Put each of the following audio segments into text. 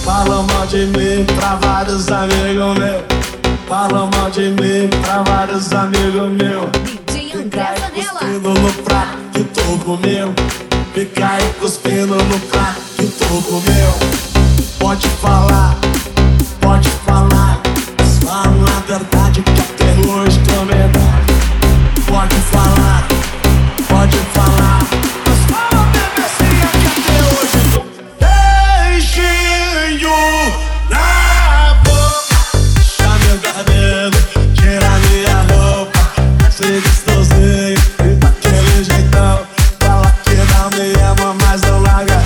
Fala mal de mim pra vários amigos meus. Fala mal de mim pra vários amigos meus. Fica aí cuspindo no prato que tu comeu. Fica aí cuspindo no prato que tu comeu. Pode falar, mas fala a verdade que até hoje tô medalha. Pode falar, mas fala a bebezinha que até hoje tô beijinho na boca. Puxa meu cabelo, tira minha roupa. Se gostosinho, daquele jeitão. Fala que não me ama, mas não larga.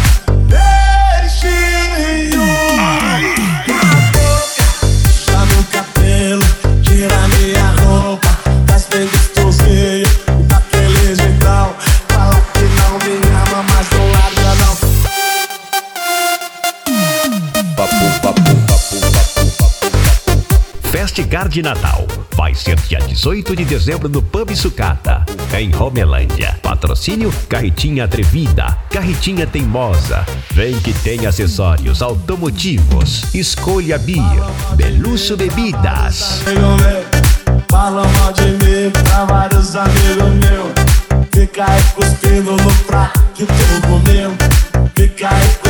Beijinho na boca. Puxa meu cabelo, tira minha roupa. Faz bem gostosinho, daquele jeitão. Fala que não me ama, mas não larga não. Festigar de Natal vai ser dia 18 de dezembro no Pub Sucata, em Romelândia. Patrocínio Carretinha Atrevida, Carretinha Teimosa. Vem que tem acessórios automotivos. Escolha Beer, Belusso Bebidas. Fala mal de mim pra vários amigos meus. Fica aí cuspindo no prato que tu comeu. Fica aí